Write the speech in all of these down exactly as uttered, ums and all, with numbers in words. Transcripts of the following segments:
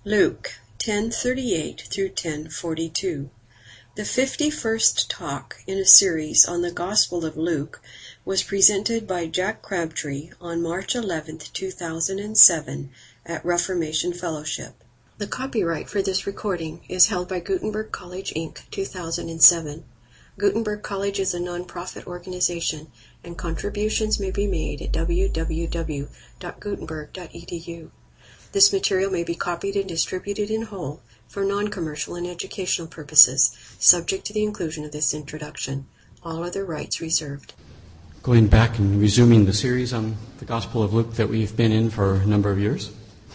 Luke ten thirty-eight through ten forty-two. The fifty-first talk in a series on the Gospel of Luke was presented by Jack Crabtree on March eleventh, two thousand seven at Reformation Fellowship. The copyright for this recording is held by Gutenberg College, Incorporated, two thousand seven. Gutenberg College is a non-profit organization, and contributions may be made at w w w dot gutenberg dot e d u. This material may be copied and distributed in whole for non-commercial and educational purposes, subject to the inclusion of this introduction. All other rights reserved. Going back and resuming the series on the Gospel of Luke that we've been in for a number of years.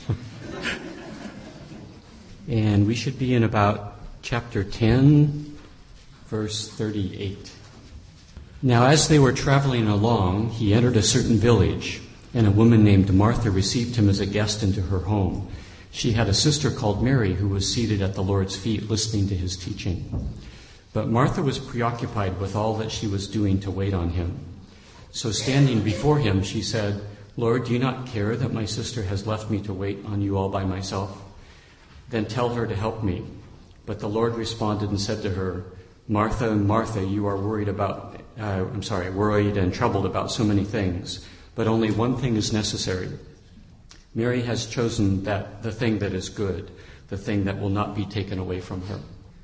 And we should be in about chapter ten, verse thirty-eight. Now as they were traveling along, he entered a certain village, and a woman named Martha received him as a guest into her home. She had a sister called Mary who was seated at the Lord's feet listening to his teaching. But Martha was preoccupied with all that she was doing to wait on him. So standing before him, she said, "Lord, do you not care that my sister has left me to wait on you all by myself? Then tell her to help me." But the Lord responded and said to her, "Martha, Martha, you are worried about, uh, I'm sorry, worried and troubled about so many things, but only one thing is necessary. Mary has chosen that the thing that is good, the thing that will not be taken away from her."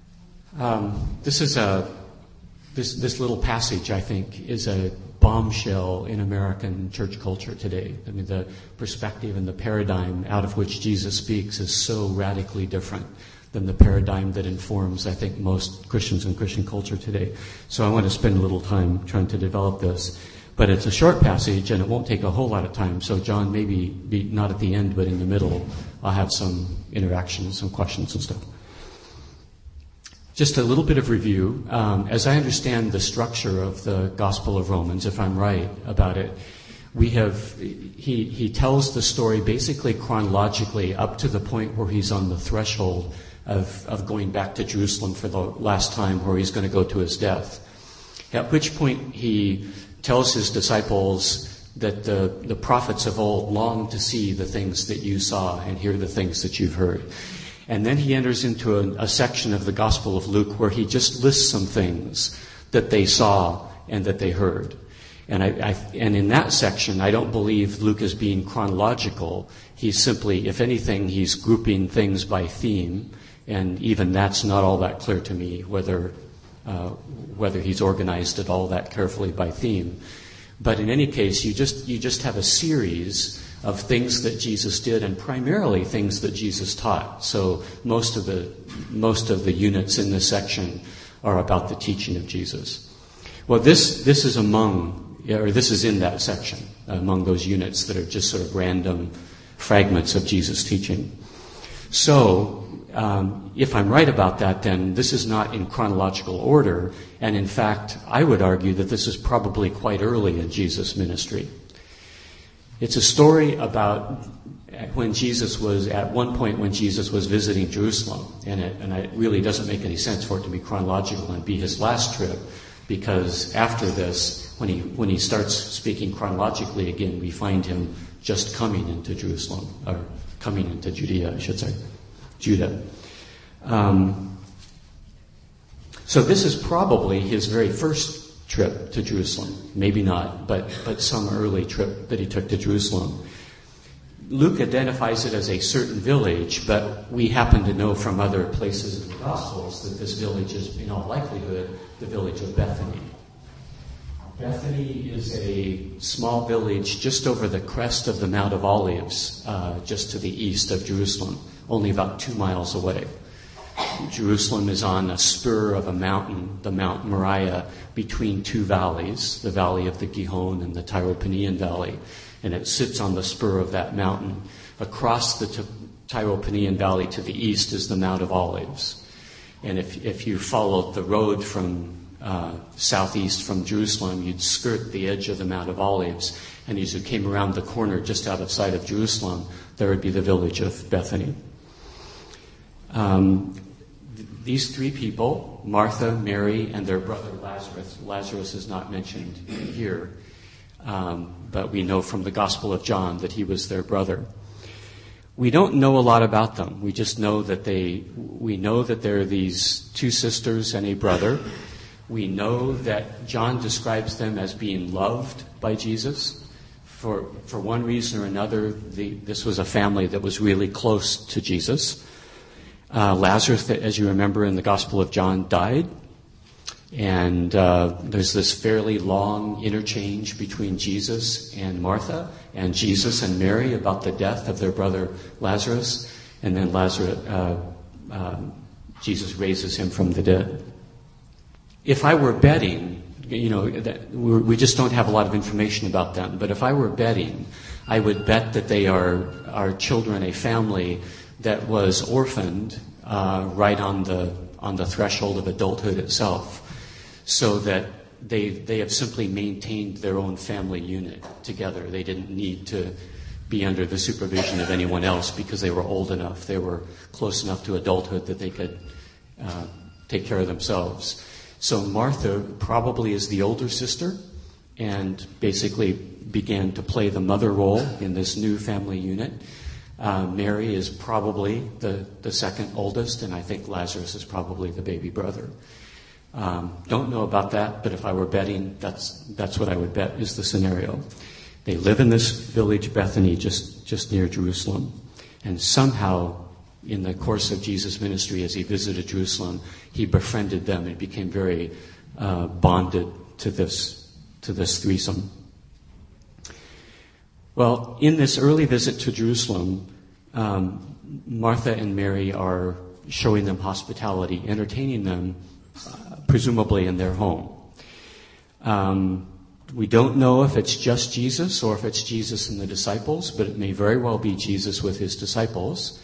Um, this is a this this little passage, I think, is a bombshell in American church culture today. I mean, the perspective and the paradigm out of which Jesus speaks is so radically different than the paradigm that informs, I think, most Christians and Christian culture today. So I want to spend a little time trying to develop this. But it's a short passage, and it won't take a whole lot of time. So John, maybe be not at the end, but in the middle, I'll have some interaction, some questions and stuff. Just a little bit of review. Um, as I understand the structure of the Gospel of Romans, if I'm right about it, we have he he tells the story basically chronologically up to the point where he's on the threshold of of going back to Jerusalem for the last time, where he's going to go to his death. At which point he tells his disciples that the, the prophets of old longed to see the things that you saw and hear the things that you've heard. And then he enters into a, a section of the Gospel of Luke where he just lists some things that they saw and that they heard. And I, I and in that section, I don't believe Luke is being chronological. He's simply, if anything, he's grouping things by theme. And even that's not all that clear to me, whether Uh, whether he's organized it all that carefully by theme. But in any case, you just you just have a series of things that Jesus did, and primarily things that Jesus taught. So most of the most of the units in this section are about the teaching of Jesus. Well, this this is among, or this is in that section, among those units that are just sort of random fragments of Jesus' teaching. So, um, if I'm right about that, then this is not in chronological order. And in fact, I would argue that this is probably quite early in Jesus' ministry. It's a story about when Jesus was, at one point when Jesus was visiting Jerusalem. And it, and it really doesn't make any sense for it to be chronological and be his last trip, because after this, when he, when he starts speaking chronologically again, we find him just coming into Jerusalem, or coming into Judea, I should say, Judah. Um, so this is probably his very first trip to Jerusalem. Maybe not, but, but some early trip that he took to Jerusalem. Luke identifies it as a certain village, but we happen to know from other places in the Gospels that this village is, in all likelihood, the village of Bethany. Bethany is a small village just over the crest of the Mount of Olives, uh, just to the east of Jerusalem, only about two miles away. Jerusalem is on a spur of a mountain, the Mount Moriah, between two valleys, the valley of the Gihon and the Tyropenian Valley, and it sits on the spur of that mountain. Across the T- Tyropenian Valley to the east is the Mount of Olives. And if, if you followed the road from Uh, southeast from Jerusalem, you'd skirt the edge of the Mount of Olives, and as you came around the corner just out of sight of Jerusalem, there would be the village of Bethany. Um, th- these three people, Martha, Mary, and their brother Lazarus. Lazarus is not mentioned here, um, but we know from the Gospel of John that he was their brother. We don't know a lot about them. We just know that they, we know that there are these two sisters and a brother. We know that John describes them as being loved by Jesus. For for one reason or another, the, this was a family that was really close to Jesus. Uh, Lazarus, as you remember in the Gospel of John, died. And uh, there's this fairly long interchange between Jesus and Martha and Jesus and Mary about the death of their brother Lazarus. And then Lazarus, uh, uh, Jesus raises him from the dead. If I were betting, you know, that we just don't have a lot of information about them, but if I were betting, I would bet that they are, are children, a family that was orphaned uh, right on the on the threshold of adulthood itself, so that they they have simply maintained their own family unit together. They didn't need to be under the supervision of anyone else because they were old enough, they were close enough to adulthood that they could uh, take care of themselves. So Martha probably is the older sister and basically began to play the mother role in this new family unit. Uh, Mary is probably the, the second oldest, and I think Lazarus is probably the baby brother. Um, don't know about that, but if I were betting, that's that's what I would bet is the scenario. They live in this village, Bethany, just, just near Jerusalem, and somehow in the course of Jesus' ministry, as he visited Jerusalem, he befriended them and became very uh, bonded to this to this threesome. Well, in this early visit to Jerusalem, um, Martha and Mary are showing them hospitality, entertaining them, uh, presumably in their home. Um, we don't know if it's just Jesus or if it's Jesus and the disciples, but it may very well be Jesus with his disciples.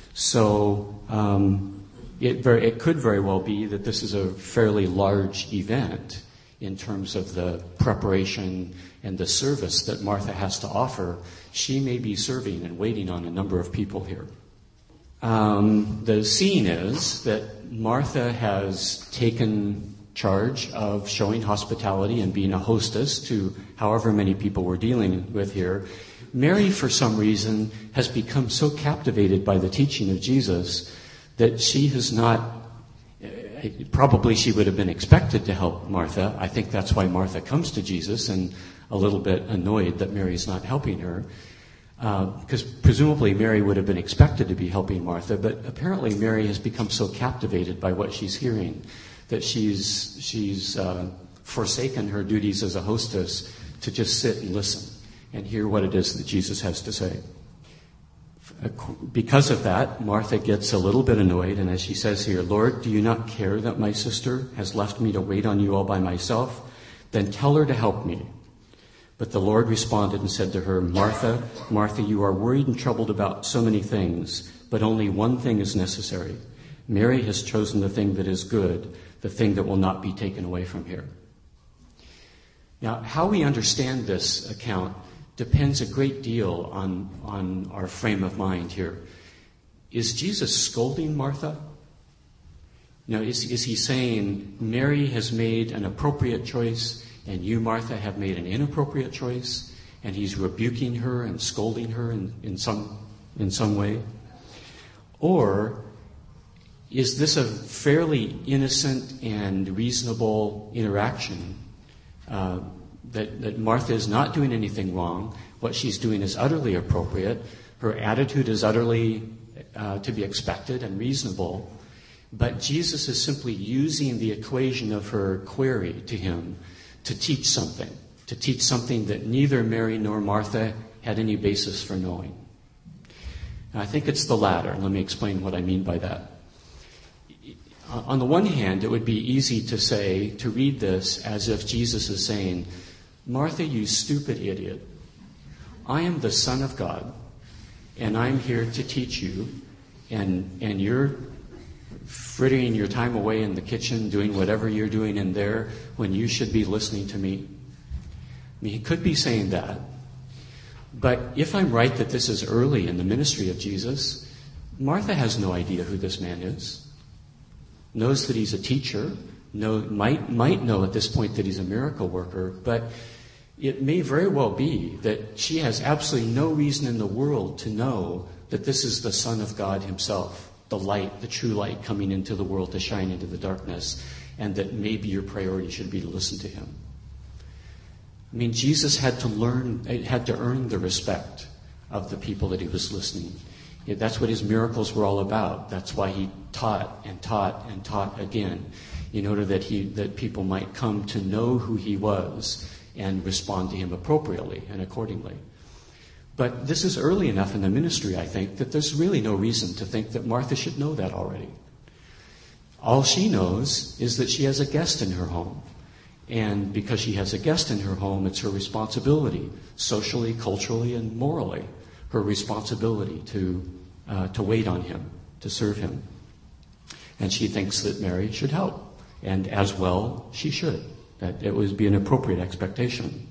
So um, it, very, it could very well be that this is a fairly large event in terms of the preparation and the service that Martha has to offer. She may be serving and waiting on a number of people here. Um, the scene is that Martha has taken charge of showing hospitality and being a hostess to however many people we're dealing with here. Mary, for some reason, has become so captivated by the teaching of Jesus that she has not, probably she would have been expected to help Martha. I think that's why Martha comes to Jesus and a little bit annoyed that Mary's not helping her. Uh, because presumably Mary would have been expected to be helping Martha, but apparently Mary has become so captivated by what she's hearing that she's, she's uh, forsaken her duties as a hostess to just sit and listen and hear what it is that Jesus has to say. Because of that, Martha gets a little bit annoyed, and as she says here, "Lord, do you not care that my sister has left me to wait on you all by myself? Then tell her to help me." But the Lord responded and said to her, "Martha, Martha, you are worried and troubled about so many things, but only one thing is necessary. Mary has chosen the thing that is good, the thing that will not be taken away from her." Now, how we understand this account depends a great deal on, on our frame of mind here. Is Jesus scolding Martha? You know, is, is he saying, Mary has made an appropriate choice and you, Martha, have made an inappropriate choice? And he's rebuking her and scolding her in, in some in some way? Or is this a fairly innocent and reasonable interaction uh, that, that Martha is not doing anything wrong? What she's doing is utterly appropriate. Her attitude is utterly uh, to be expected and reasonable. But Jesus is simply using the equation of her query to him to teach something, to teach something that neither Mary nor Martha had any basis for knowing. And I think it's the latter. Let me explain what I mean by that. On the one hand, it would be easy to say, to read this as if Jesus is saying, Martha, you stupid idiot, I am the Son of God, and I'm here to teach you, and, and you're frittering your time away in the kitchen, doing whatever you're doing in there, when you should be listening to me. I mean, he could be saying that. But if I'm right that this is early in the ministry of Jesus, Martha has no idea who this man is. Knows that he's a teacher, know, might, might know at this point that he's a miracle worker, but it may very well be that she has absolutely no reason in the world to know that this is the Son of God himself, the light, the true light coming into the world to shine into the darkness, and that maybe your priority should be to listen to him. I mean, Jesus had to learn, had to earn the respect of the people that he was listening. That's what his miracles were all about. That's why he taught and taught and taught again, in order that he that people might come to know who he was and respond to him appropriately and accordingly. But this is early enough in the ministry, I think, that there's really no reason to think that Martha should know that already. All she knows is that she has a guest in her home. And because she has a guest in her home, it's her responsibility, socially, culturally, and morally, her responsibility to uh, to wait on him, to serve him. And she thinks that Mary should help. And as well, she should. That it would be an appropriate expectation.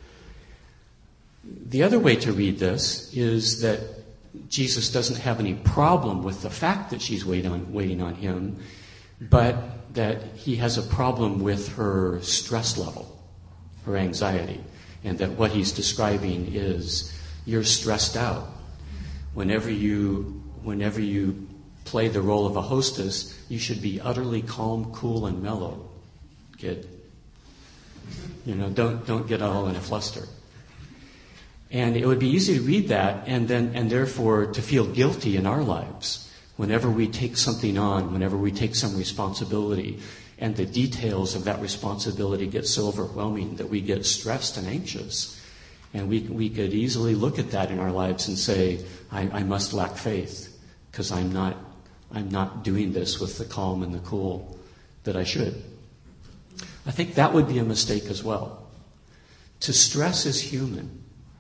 The other way to read this is that Jesus doesn't have any problem with the fact that she's wait on, waiting on him, but that he has a problem with her stress level, her anxiety, and that what he's describing is you're stressed out. Whenever you, whenever you play the role of a hostess, you should be utterly calm, cool, and mellow, kid. You know, don't don't get all in a fluster. And it would be easy to read that and then and therefore to feel guilty in our lives whenever we take something on, whenever we take some responsibility, and the details of that responsibility get so overwhelming that we get stressed and anxious. And we we could easily look at that in our lives and say, I, I must lack faith because I'm not I'm not doing this with the calm and the cool that I should. I think that would be a mistake as well. To stress is human.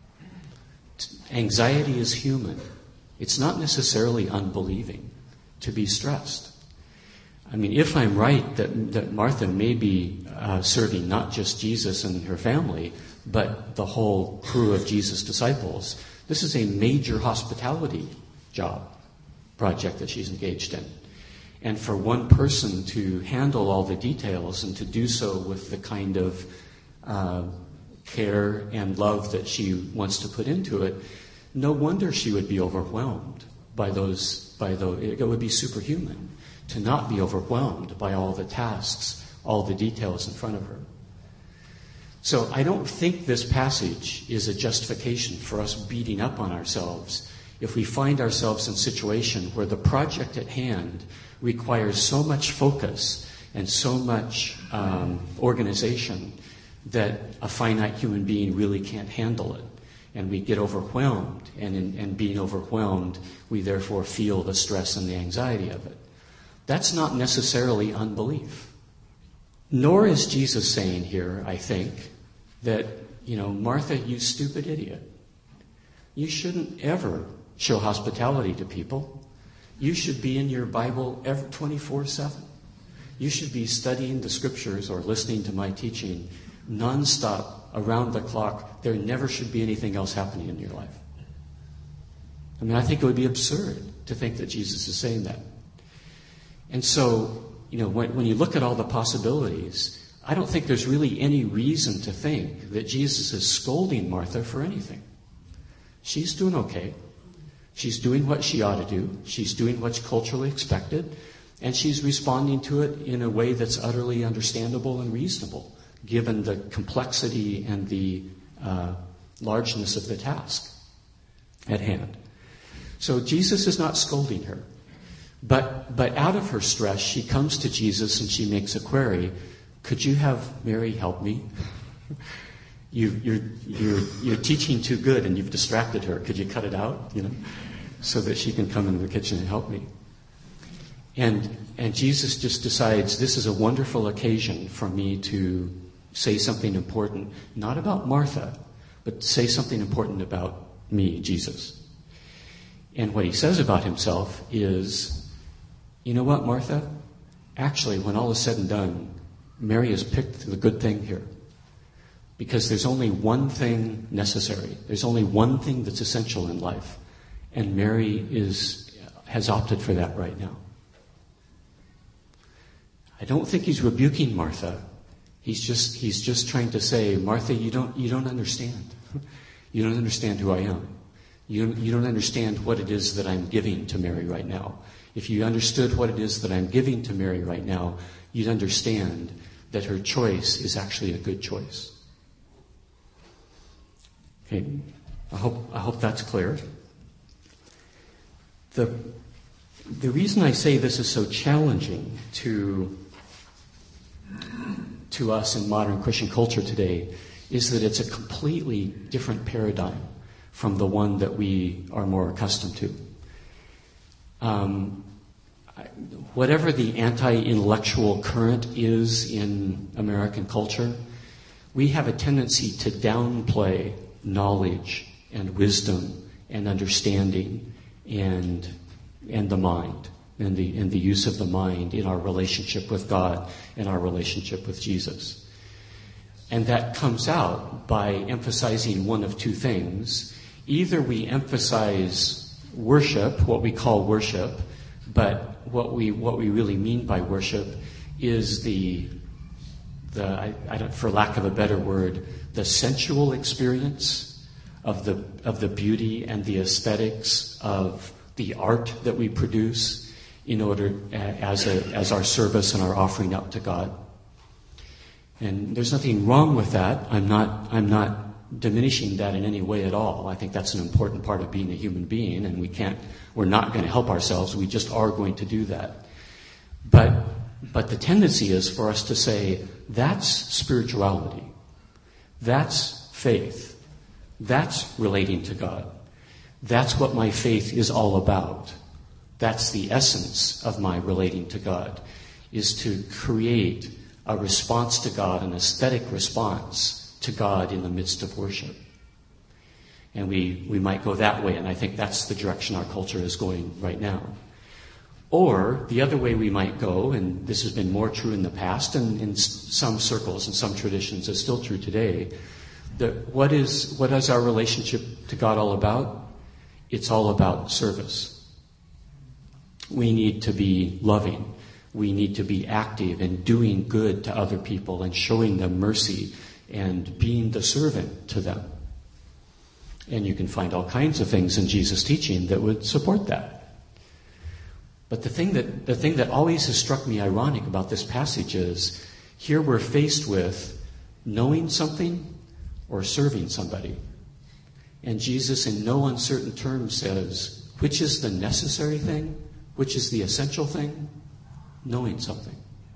Anxiety is human. It's not necessarily unbelieving to be stressed. I mean, if I'm right that, that Martha may be uh, serving not just Jesus and her family, but the whole crew of Jesus' disciples, this is a major hospitality job, project that she's engaged in. And for one person to handle all the details and to do so with the kind of uh, care and love that she wants to put into it, no wonder she would be overwhelmed by those, by those, it would be superhuman to not be overwhelmed by all the tasks, all the details in front of her. So I don't think this passage is a justification for us beating up on ourselves if we find ourselves in a situation where the project at hand requires so much focus and so much um, organization that a finite human being really can't handle it. And we get overwhelmed, and in and being overwhelmed, we therefore feel the stress and the anxiety of it. That's not necessarily unbelief. Nor is Jesus saying here, I think, that, you know, Martha, you stupid idiot. You shouldn't ever show hospitality to people. You should be in your Bible every twenty-four seven. You should be studying the scriptures or listening to my teaching nonstop, around the clock. There never should be anything else happening in your life. I mean, I think it would be absurd to think that Jesus is saying that. And so, you know, when, when you look at all the possibilities, I don't think there's really any reason to think that Jesus is scolding Martha for anything. She's doing okay. She's doing what she ought to do. She's doing what's culturally expected. And she's responding to it in a way that's utterly understandable and reasonable, given the complexity and the uh, largeness of the task at hand. So Jesus is not scolding her. But but out of her stress, she comes to Jesus and she makes a query. Could you have Mary help me? You, you're, you're, you're teaching too good and you've distracted her. Could you cut it out, you know, so that she can come into the kitchen and help me? And and Jesus just decides this is a wonderful occasion for me to say something important, not about Martha, but say something important about me, Jesus. And what he says about himself is, you know what, Martha? Actually, when all is said and done, Mary has picked the good thing here. Because there's only one thing necessary. There's only one thing that's essential in life. And Mary is has opted for that right now. I don't think he's rebuking Martha. He's just he's just trying to say, Martha, you don't you don't understand. You don't understand who I am. You, you don't understand what it is that I'm giving to Mary right now. If you understood what it is that I'm giving to Mary right now, you'd understand that her choice is actually a good choice. Okay, I hope, I hope that's clear. The, the reason I say this is so challenging to, to us in modern Christian culture today is that it's a completely different paradigm from the one that we are more accustomed to. Um, whatever the anti-intellectual current is in American culture, we have a tendency to downplay knowledge and wisdom and understanding and and the mind and the and the use of the mind in our relationship with God and our relationship with Jesus. And that comes out by emphasizing one of two things. Either we emphasize worship, what we call worship, but what we what we really mean by worship is the the I, I don't, for lack of a better word, the sensual experience of the of the beauty and the aesthetics of the art that we produce in order as a as our service and our offering up to God. And there's nothing wrong with that. I'm not I'm not diminishing that in any way at all. I think that's an important part of being a human being, and we can't we're not going to help ourselves. We just are going to do that. But but the tendency is for us to say that's spirituality. That's faith. That's relating to God. That's what my faith is all about. That's the essence of my relating to God, is to create a response to God, an aesthetic response to God in the midst of worship. And we, we might go that way, and I think that's the direction our culture is going right now. Or the other way we might go, and this has been more true in the past, and in some circles and some traditions is still true today, that what is what is our relationship to God all about? It's all about service. We need to be loving. We need to be active in doing good to other people and showing them mercy and being the servant to them. And you can find all kinds of things in Jesus' teaching that would support that. But the thing that the thing that always has struck me ironic about this passage is here we're faced with knowing something or serving somebody. And Jesus in no uncertain terms says, which is the necessary thing? Which is the essential thing? Knowing something.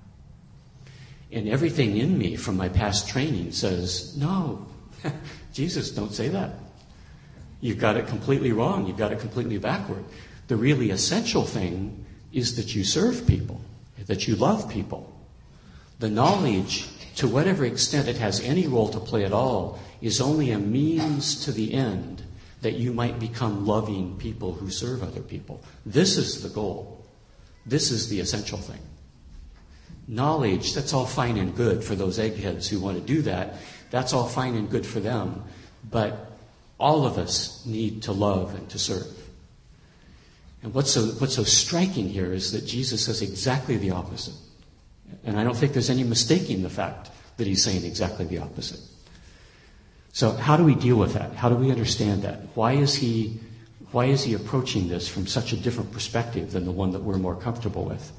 And everything in me from my past training says, no, Jesus, don't say that. You've got it completely wrong. You've got it completely backward. The really essential thing is that you serve people, that you love people. The knowledge, to whatever extent it has any role to play at all, is only a means to the end that you might become loving people who serve other people. This is the goal. This is the essential thing. Knowledge, that's all fine and good for those eggheads who want to do that. That's all fine and good for them. But all of us need to love and to serve. And what's so, what's so striking here is that Jesus says exactly the opposite. And I don't think there's any mistaking the fact that he's saying exactly the opposite. So how do we deal with that? How do we understand that? Why is he, why is he approaching this from such a different perspective than the one that we're more comfortable with?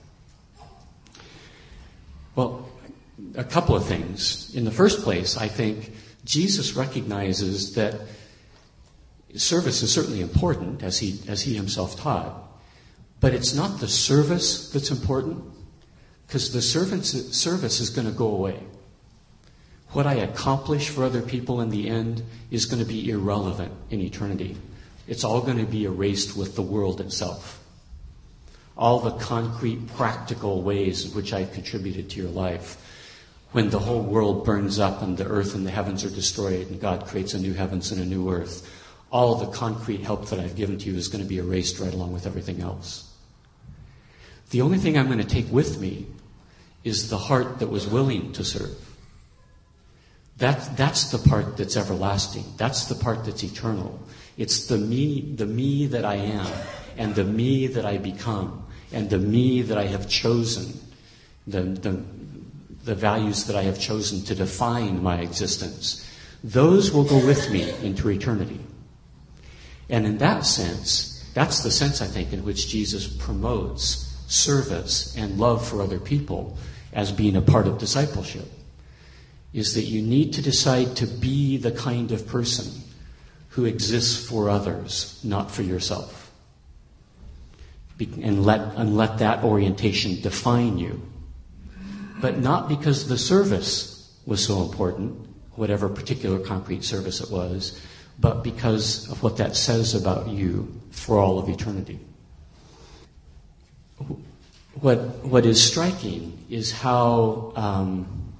Well, a couple of things. In the first place, I think Jesus recognizes that service is certainly important, as he as he himself taught, but it's not the service that's important, because the servant's service is going to go away. What I accomplish for other people in the end is going to be irrelevant in eternity. It's all going to be erased with the world itself. All the concrete, practical ways in which I've contributed to your life. When the whole world burns up and the earth and the heavens are destroyed and God creates a new heavens and a new earth, all the concrete help that I've given to you is going to be erased right along with everything else. The only thing I'm going to take with me is the heart that was willing to serve. That, that's the part that's everlasting. That's the part that's eternal. It's the me, the me that I am, and the me that I become, and the me that I have chosen, the, the, the values that I have chosen to define my existence. Those will go with me into eternity. And in that sense, that's the sense, I think, in which Jesus promotes service and love for other people as being a part of discipleship, is that you need to decide to be the kind of person who exists for others, not for yourself. Be- and let, and let that orientation define you. But not because the service was so important, whatever particular concrete service it was, but because of what that says about you for all of eternity. What what is striking is how um,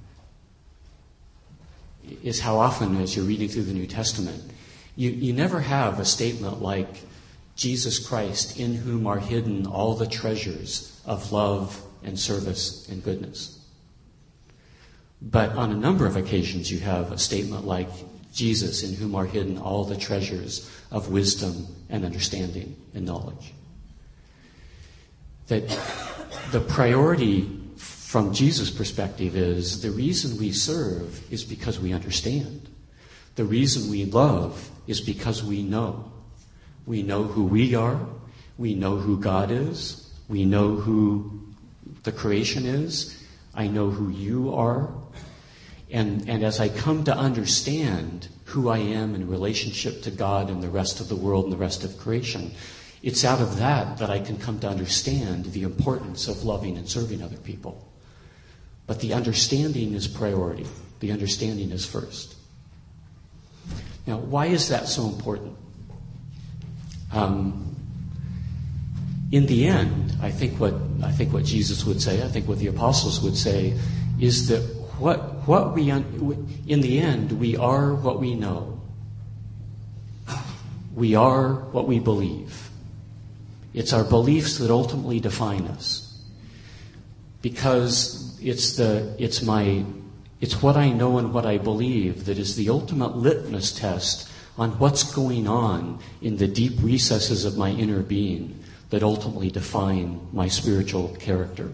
is how often, as you're reading through the New Testament, you, you never have a statement like, Jesus Christ, in whom are hidden all the treasures of love and service and goodness. But on a number of occasions you have a statement like, Jesus, in whom are hidden all the treasures of wisdom and understanding and knowledge. That the priority from Jesus' perspective is the reason we serve is because we understand. The reason we love is because we know. We know who we are. We know who God is. We know who the creation is. I know who you are. And, and as I come to understand who I am in relationship to God and the rest of the world and the rest of creation, it's out of that that I can come to understand the importance of loving and serving other people. But the understanding is priority. The understanding is first. Now, why is that so important? Um, in the end, I think what I think what Jesus would say, I think what the apostles would say, is that what what we in the end we are what we know. We are what we believe. It's our beliefs that ultimately define us, because it's the it's my it's what I know and what I believe that is the ultimate litmus test on what's going on in the deep recesses of my inner being that ultimately define my spiritual character.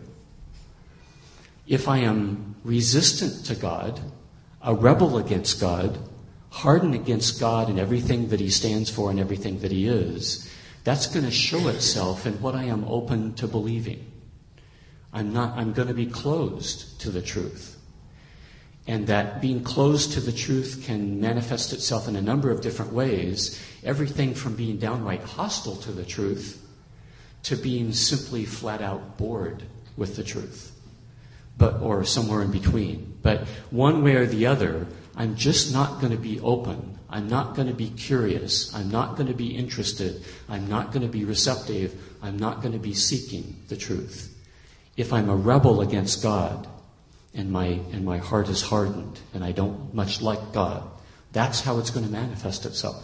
If I am resistant to God, a rebel against God, hardened against God and everything that He stands for and everything that He is, that's going to show itself in what I am open to believing. I'm not, I'm going to be closed to the truth. And that being closed to the truth can manifest itself in a number of different ways. Everything from being downright hostile to the truth to being simply flat out bored with the truth, but or somewhere in between. But one way or the other, I'm just not going to be open. I'm not going to be curious. I'm not going to be interested. I'm not going to be receptive. I'm not going to be seeking the truth. If I'm a rebel against God, and my and my heart is hardened, and I don't much like God, that's how it's going to manifest itself.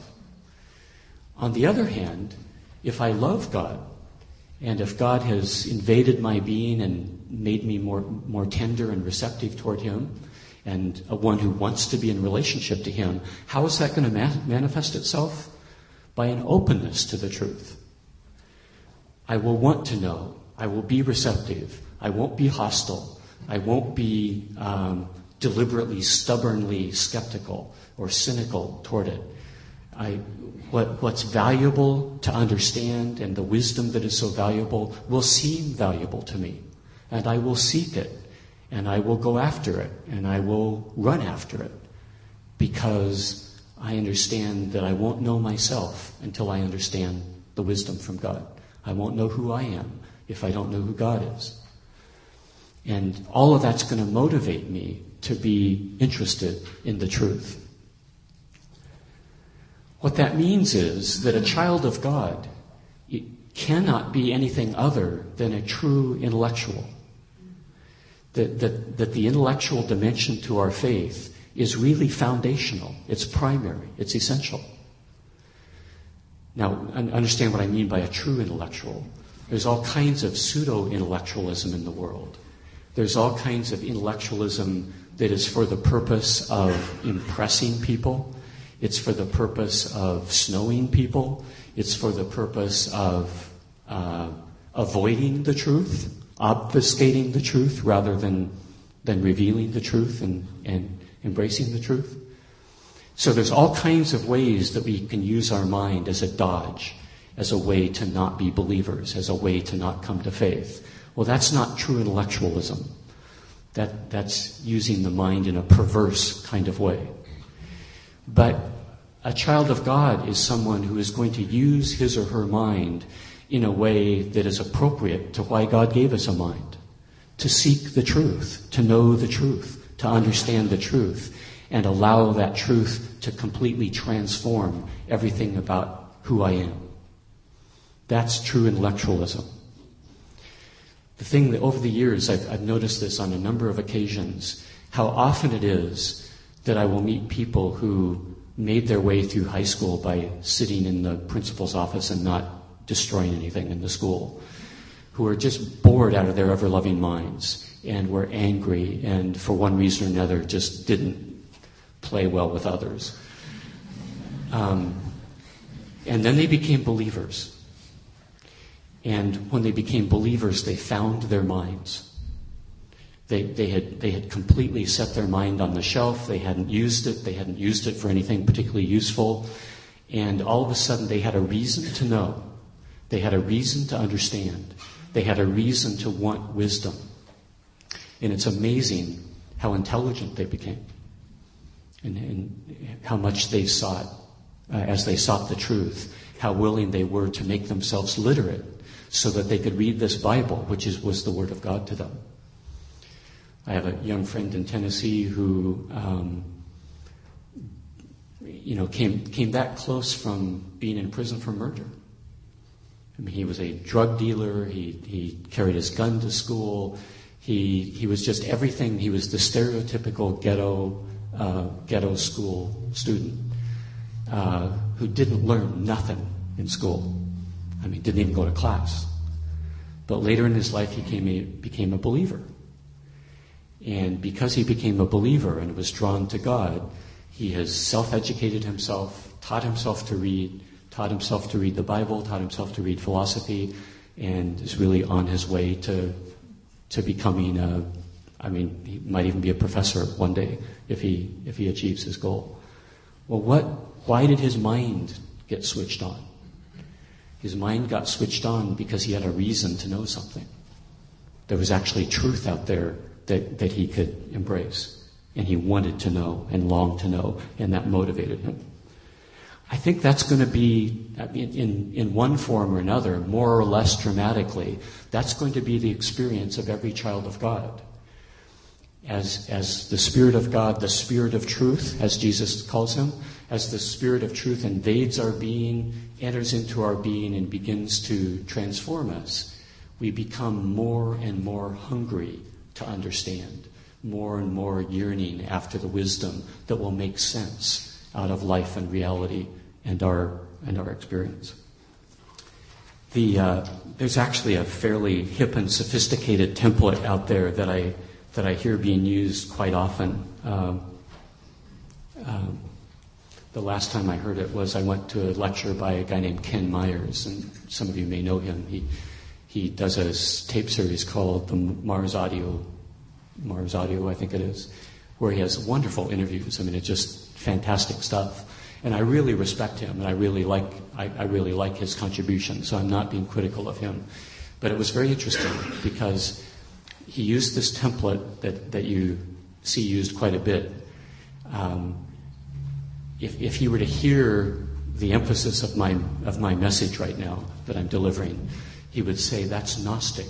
On the other hand, if I love God, and if God has invaded my being and made me more, more tender and receptive toward Him, and a one who wants to be in relationship to Him, how is that going to ma- manifest itself? By an openness to the truth. I will want to know. I will be receptive. I won't be hostile. I won't be um, deliberately, stubbornly skeptical or cynical toward it. I, what, what's valuable to understand and the wisdom that is so valuable will seem valuable to me. And I will seek it. And I will go after it. And I will run after it. Because I understand that I won't know myself until I understand the wisdom from God. I won't know who I am if I don't know who God is. And all of that's going to motivate me to be interested in the truth. What that means is that a child of God cannot be anything other than a true intellectual. That, that, that the intellectual dimension to our faith is really foundational. It's primary. It's essential. Now, understand what I mean by a true intellectual. There's all kinds of pseudo-intellectualism in the world. There's all kinds of intellectualism that is for the purpose of impressing people. It's for the purpose of snowing people. It's for the purpose of uh, avoiding the truth, obfuscating the truth rather than, than revealing the truth and, and embracing the truth. So there's all kinds of ways that we can use our mind as a dodge, as a way to not be believers, as a way to not come to faith. Well, that's not true intellectualism. That, that's using the mind in a perverse kind of way. But a child of God is someone who is going to use his or her mind in a way that is appropriate to why God gave us a mind. To seek the truth, to know the truth, to understand the truth, and allow that truth to completely transform everything about who I am. That's true intellectualism. The thing that over the years, I've, I've noticed this on a number of occasions, how often it is that I will meet people who made their way through high school by sitting in the principal's office and not destroying anything in the school, who are just bored out of their ever-loving minds and were angry and for one reason or another just didn't play well with others. Um, and then they became believers. And when they became believers, they found their minds. They, they had, they had completely set their mind on the shelf. They hadn't used it. They hadn't used it for anything particularly useful. And all of a sudden, they had a reason to know. They had a reason to understand. They had a reason to want wisdom. And it's amazing how intelligent they became. And, and how much they sought, uh, as they sought the truth, how willing they were to make themselves literate, so that they could read this Bible, which is, was the Word of God to them. I have a young friend in Tennessee who, um, you know, came came that close from being in prison for murder. I mean, he was a drug dealer. He he carried his gun to school. He he was just everything. He was the stereotypical ghetto uh, ghetto school student uh, who didn't learn nothing in school. I mean, didn't even go to class. But later in his life, he came a, became a believer. And because he became a believer and was drawn to God, he has self-educated himself, taught himself to read, taught himself to read the Bible, taught himself to read philosophy, and is really on his way to to becoming a, I mean, he might even be a professor one day if he if he achieves his goal. Well, what? Why did his mind get switched on? His mind got switched on because he had a reason to know something. There was actually truth out there that, that he could embrace. And he wanted to know and longed to know, and that motivated him. I think that's going to be, in, in, in one form or another, more or less dramatically, that's going to be the experience of every child of God. As, as the Spirit of God, the Spirit of truth, as Jesus calls him, as the Spirit of truth invades our being, enters into our being, and begins to transform us, we become more and more hungry to understand, more and more yearning after the wisdom that will make sense out of life and reality and our and our experience. The uh, there's actually a fairly hip and sophisticated template out there that I that I hear being used quite often. Um, um, the last time I heard it was I went to a lecture by a guy named Ken Myers, and some of you may know him. He he does a tape series called the Mars Audio, Mars Audio, I think it is, where he has wonderful interviews. I mean, it's just fantastic stuff. And I really respect him, and I really like I, I really like his contribution. So I'm not being critical of him, but it was very interesting because he used this template that, that you see used quite a bit. Um, if, if he were to hear the emphasis of my of my message right now that I'm delivering, he would say, "That's Gnostic.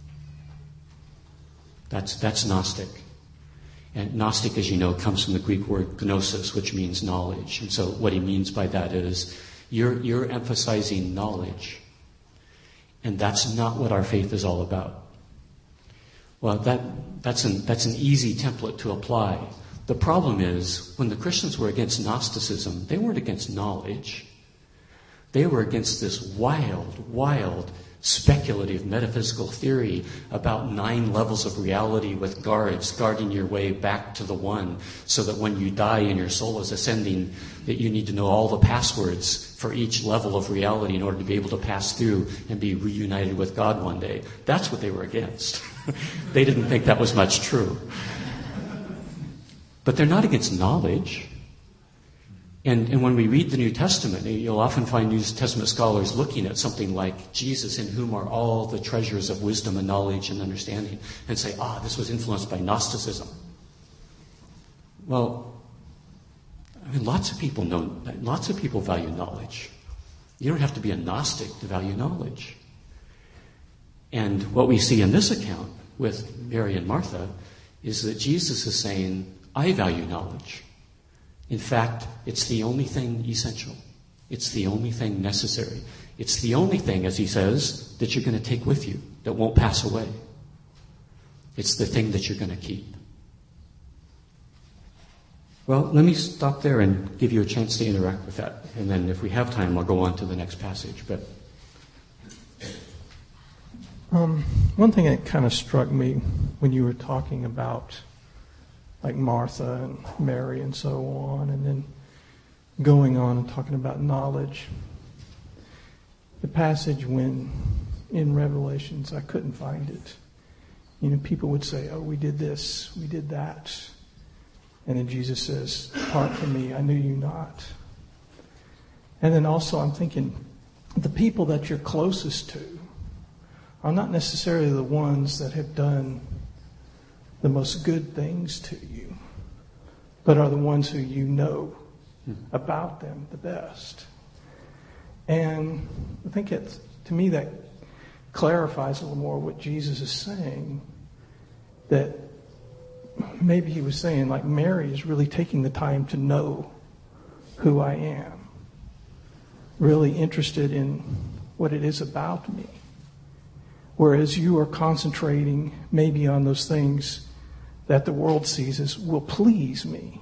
That's that's Gnostic." And Gnostic, as you know, comes from the Greek word gnosis, which means knowledge. And so what he means by that is you're you're emphasizing knowledge, and that's not what our faith is all about. Well, that that's an that's an easy template to apply. The problem is, when the Christians were against Gnosticism, they weren't against knowledge. They were against this wild, wild, speculative metaphysical theory about nine levels of reality with guards guarding your way back to the one, so that when you die and your soul is ascending, that you need to know all the passwords for each level of reality in order to be able to pass through and be reunited with God one day. That's what they were against. They didn't think that was much true. But they're not against knowledge. And, and when we read the New Testament, you'll often find New Testament scholars looking at something like Jesus, in whom are all the treasures of wisdom and knowledge and understanding, and say, ah, this was influenced by Gnosticism. Well, I mean, lots of people know, lots of people value knowledge. You don't have to be a Gnostic to value knowledge. And what we see in this account with Mary and Martha is that Jesus is saying, I value knowledge. In fact, it's the only thing essential. It's the only thing necessary. It's the only thing, as he says, that you're going to take with you, that won't pass away. It's the thing that you're going to keep. Well, let me stop there and give you a chance to interact with that. And then if we have time, I'll go on to the next passage. But um, one thing that kind of struck me when you were talking about like Martha and Mary and so on, and then going on and talking about knowledge, the passage when in Revelations, I couldn't find it. You know, people would say, oh, we did this, we did that. And then Jesus says, depart from me, I knew you not. And then also I'm thinking, the people that you're closest to are not necessarily the ones that have done the most good things to you, but are the ones who you know about them the best. And I think it's, to me, that clarifies a little more what Jesus is saying, that maybe he was saying, like, Mary is really taking the time to know who I am, really interested in what it is about me. Whereas you are concentrating maybe on those things that the world sees as will please me.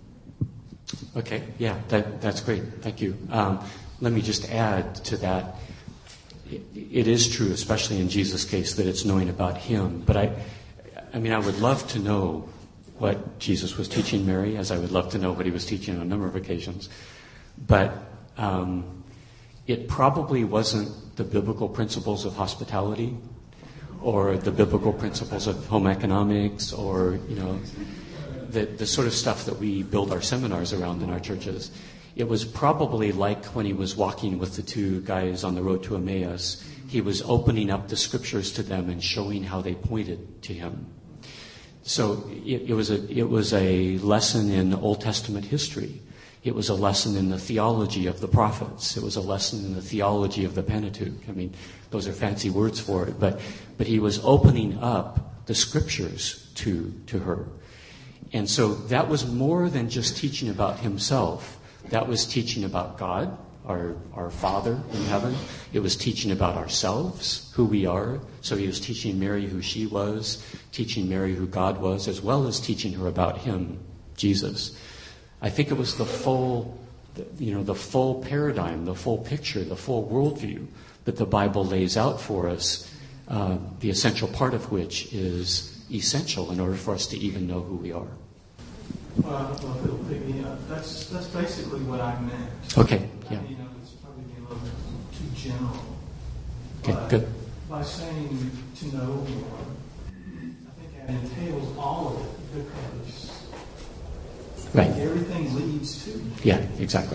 Okay, yeah, that, that's great. Thank you. Um, let me just add to that. It, it is true, especially in Jesus' case, that it's knowing about him. But I, I mean, I would love to know what Jesus was teaching Mary, as I would love to know what he was teaching on a number of occasions. But um, it probably wasn't the biblical principles of hospitality or the biblical principles of home economics or, you know, the, the sort of stuff that we build our seminars around in our churches. It was probably like when he was walking with the two guys on the road to Emmaus. He was opening up the scriptures to them and showing how they pointed to him. So it, it was a it was a lesson in Old Testament history. It was a lesson in the theology of the prophets. It was a lesson in the theology of the Pentateuch. I mean, those are fancy words for it, but but he was opening up the scriptures to to her. And so that was more than just teaching about himself. That was teaching about God, our our Father in heaven. It was teaching about ourselves, who we are. So he was teaching Mary who she was, teaching Mary who God was, as well as teaching her about him, Jesus. I think it was the full, you know, the full paradigm, the full picture, the full worldview that the Bible lays out for us, uh, the essential part of which is essential in order for us to even know who we are. Well, I don't know if it'll pick me up. That's that's basically what I meant. Okay, yeah. You know, it's probably a little bit too general. Okay, but good. By saying to know more, I think that entails all of it because Right. everything leads to. Yeah, exactly.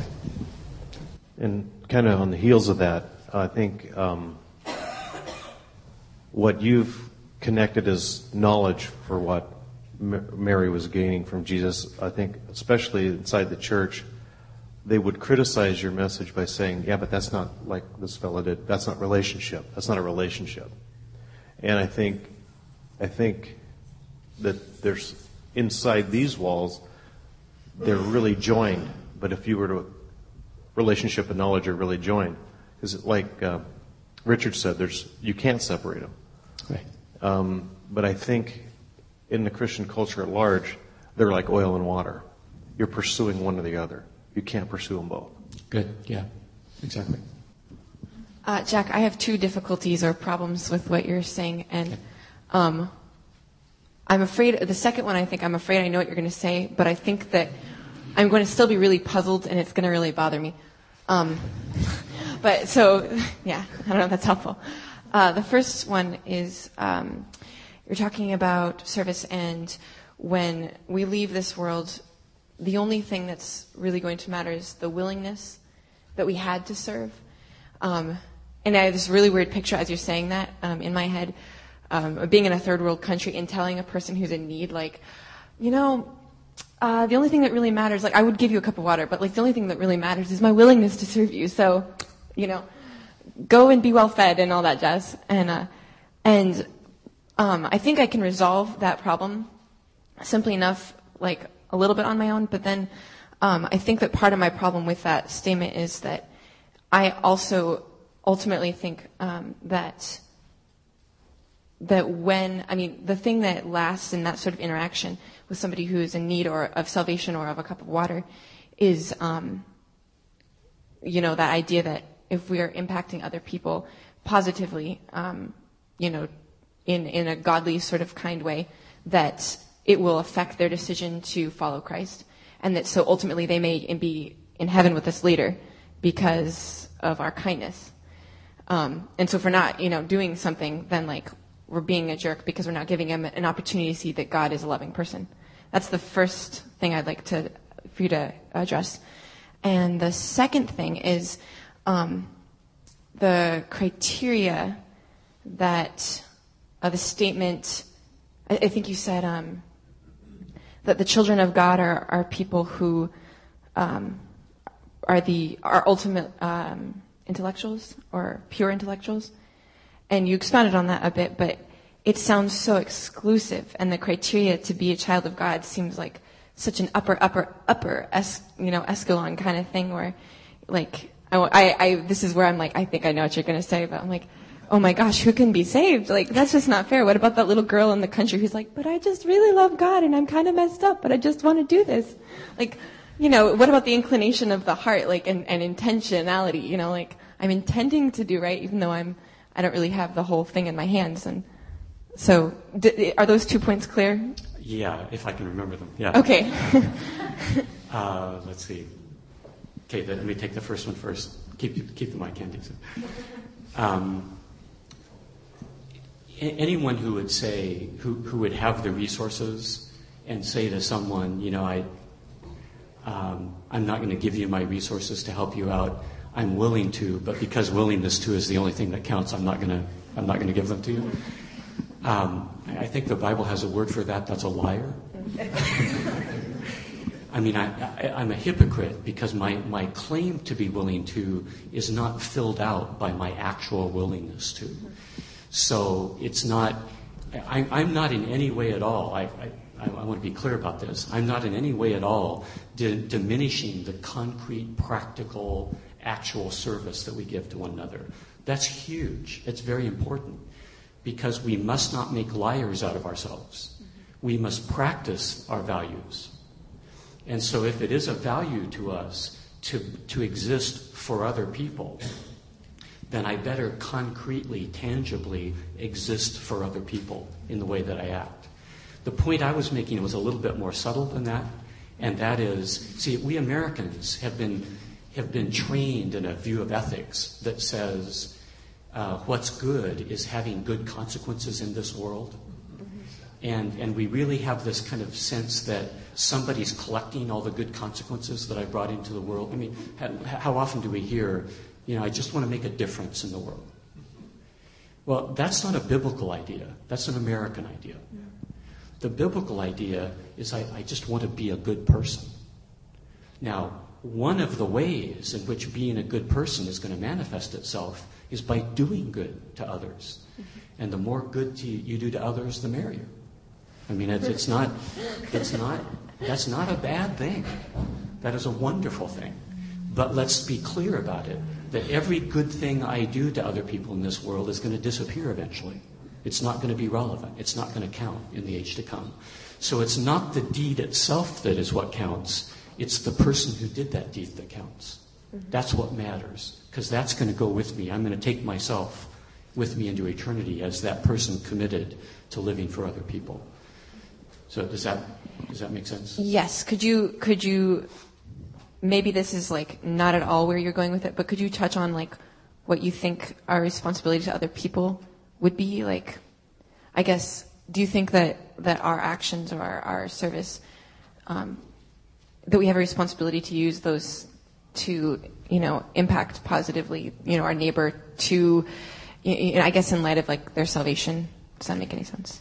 And kind of on the heels of that, I think um, what you've connected as knowledge for what Mary was gaining from Jesus, I think especially inside the church, they would criticize your message by saying, yeah, but that's not like this fellow did. That's not relationship. That's not a relationship. And I think, I think that there's inside these walls, they're really joined. But if you were to, relationship and knowledge are really joined. Because like uh, Richard said, there's you can't separate them. Right. Um, but I think in the Christian culture at large, they're like oil and water. You're pursuing one or the other. You can't pursue them both. Good. Yeah, exactly. Uh, Jack, I have two difficulties or problems with what you're saying. And um, I'm afraid, the second one, I think I'm afraid I know what you're going to say, but I think that I'm going to still be really puzzled and it's going to really bother me. Um, but so, yeah, I don't know if that's helpful. Uh, the first one is um, you're talking about service, and when we leave this world, the only thing that's really going to matter is the willingness that we had to serve. Um, and I have this really weird picture as you're saying that um, in my head, um, of being in a third world country and telling a person who's in need, like, you know, uh, the only thing that really matters, like, I would give you a cup of water, but like the only thing that really matters is my willingness to serve you. So, you know, go and be well fed and all that jazz. And uh, and um, I think I can resolve that problem simply enough, like a little bit on my own. But then um, I think that part of my problem with that statement is that I also ultimately think um, that that when, I mean, the thing that lasts in that sort of interaction with somebody who is in need or of salvation or of a cup of water is, um, you know, that idea that if we are impacting other people positively, um, you know, in, in a godly sort of kind way, that it will affect their decision to follow Christ. And that so ultimately they may be in heaven with us later because of our kindness. Um, and so if we're not, you know, doing something, then like we're being a jerk because we're not giving him an opportunity to see that God is a loving person. That's the first thing I'd like to, for you to address. And the second thing is, um, the criteria that, uh, the statement, I, I think you said, um, that the children of God are, are people who, um, are the, are ultimate, um, intellectuals or pure intellectuals. And you expounded on that a bit, but it sounds so exclusive. And the criteria to be a child of God seems like such an upper, upper, upper, es, you know, escalon kind of thing where, like, I, I, I, this is where I'm like, I think I know what you're going to say, but I'm like, oh my gosh, who can be saved? Like, that's just not fair. What about that little girl in the country who's like, but I just really love God and I'm kind of messed up, but I just want to do this. Like, you know, what about the inclination of the heart, like, and, and intentionality, you know, like, I'm intending to do right, even though I'm, I don't really have the whole thing in my hands. And so, d- are those two points clear? Yeah, if I can remember them. Yeah. Okay. uh, let's see. Okay, the, let me take the first one first. Keep keep the mic handy. Um, anyone who would say, who who would have the resources and say to someone, you know, I, um, I'm not going to give you my resources to help you out. I'm willing to, but because willingness to is the only thing that counts, I'm not going to I'm not going to give them to you. Um, I think the Bible has a word for that. That's a liar. I mean, I, I, I'm a hypocrite because my, my claim to be willing to is not filled out by my actual willingness to. So it's not, I, I'm not in any way at all, I, I, I want to be clear about this, I'm not in any way at all di- diminishing the concrete, practical, actual service that we give to one another. That's huge. It's very important because we must not make liars out of ourselves. We must practice our values. And so if it is a value to us to, to exist for other people, then I better concretely, tangibly exist for other people in the way that I act. The point I was making was a little bit more subtle than that, and that is, see, we Americans have been have been trained in a view of ethics that says uh, what's good is having good consequences in this world. And and we really have this kind of sense that somebody's collecting all the good consequences that I brought into the world. I mean, how, how often do we hear, you know, I just want to make a difference in the world? Well, that's not a biblical idea. That's an American idea. The biblical idea is I, I just want to be a good person. Now, one of the ways in which being a good person is going to manifest itself is by doing good to others. And the more good to, you do to others, the merrier. I mean, it's, it's not, it's not, that's not a bad thing. That is a wonderful thing. But let's be clear about it, that every good thing I do to other people in this world is going to disappear eventually. It's not going to be relevant. It's not going to count in the age to come. So it's not the deed itself that is what counts. It's the person who did that deed that counts. That's what matters, because that's going to go with me. I'm going to take myself with me into eternity as that person committed to living for other people. So does that does that make sense? Yes. Could you could you maybe this is like not at all where you're going with it, but could you touch on like what you think our responsibility to other people would be? Like, I guess, do you think that, that our actions or our, our service um, that we have a responsibility to use those to, you know, impact positively, you know, our neighbor to, you know, I guess in light of like their salvation. Does that make any sense?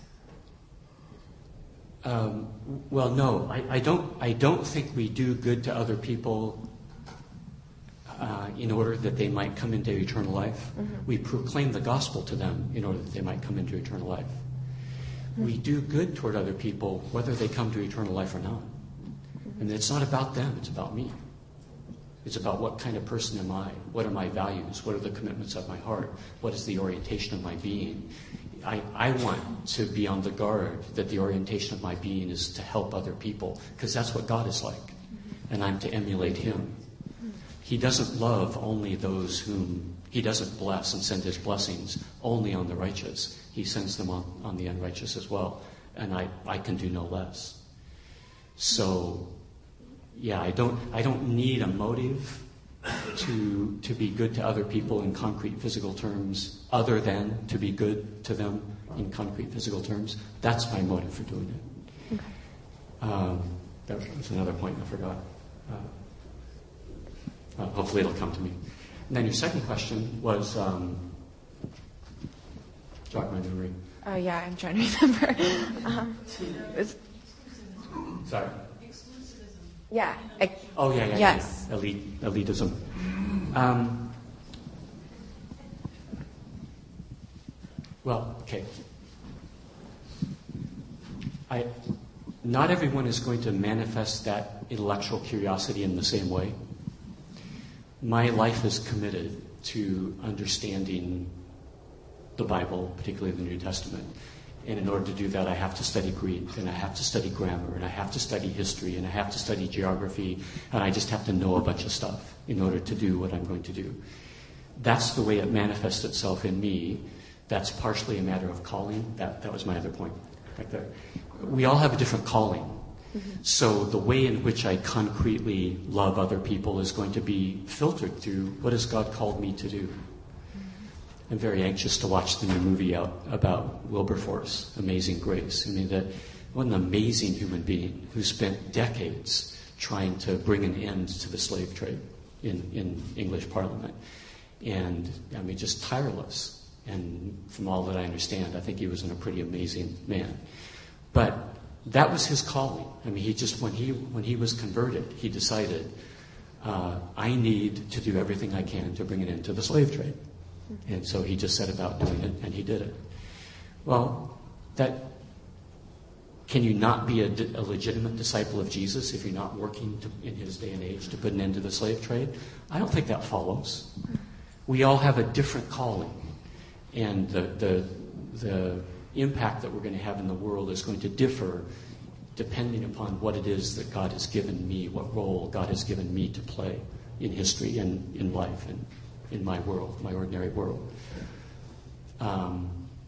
Um, well, no, I, I don't. I don't think we do good to other people uh, in order that they might come into eternal life. Mm-hmm. We proclaim the gospel to them in order that they might come into eternal life. Mm-hmm. We do good toward other people whether they come to eternal life or not. Mm-hmm. And it's not about them; it's about me. It's about what kind of person am I? What are my values? What are the commitments of my heart? What is the orientation of my being? I, I want to be on the guard that the orientation of my being is to help other people, because that's what God is like, and I'm to emulate Him. He doesn't love only those whom He doesn't bless and send His blessings only on the righteous. He sends them on, on the unrighteous as well, and I, I can do no less. So, yeah, I don't I don't need a motive to to be good to other people in concrete physical terms other than to be good to them in concrete physical terms. That's my motive for doing it. Okay. Um, that was another point I forgot. Uh, uh, hopefully it'll come to me. And then your second question was, um, jog my memory. Oh yeah, I'm trying to remember. um, was, Sorry. Yeah. I, oh yeah, yeah, yes. yeah. Elite, elitism. Um, well, okay. I, not everyone is going to manifest that intellectual curiosity in the same way. My life is committed to understanding the Bible, particularly the New Testament. And in order to do that, I have to study Greek, and I have to study grammar, and I have to study history, and I have to study geography, and I just have to know a bunch of stuff in order to do what I'm going to do. That's the way it manifests itself in me. That's partially a matter of calling. That, that was my other point right there. We all have a different calling. Mm-hmm. So the way in which I concretely love other people is going to be filtered through what has God called me to do. I'm very anxious to watch the new movie out about Wilberforce, Amazing Grace. I mean, that what an amazing human being who spent decades trying to bring an end to the slave trade in, in English Parliament. And, I mean, just tireless. And from all that I understand, I think he was a pretty amazing man. But that was his calling. I mean, he just, when he, when he was converted, he decided, uh, I need to do everything I can to bring an end to the slave trade. And so he just set about doing it, and he did it. Well, that can you not be a, a legitimate disciple of Jesus if you're not working to, in his day and age to put an end to the slave trade? I don't think that follows. We all have a different calling, and the the, the impact that we're going to have in the world is going to differ depending upon what it is that God has given me, what role God has given me to play in history and in life and in my world, my ordinary world. Um,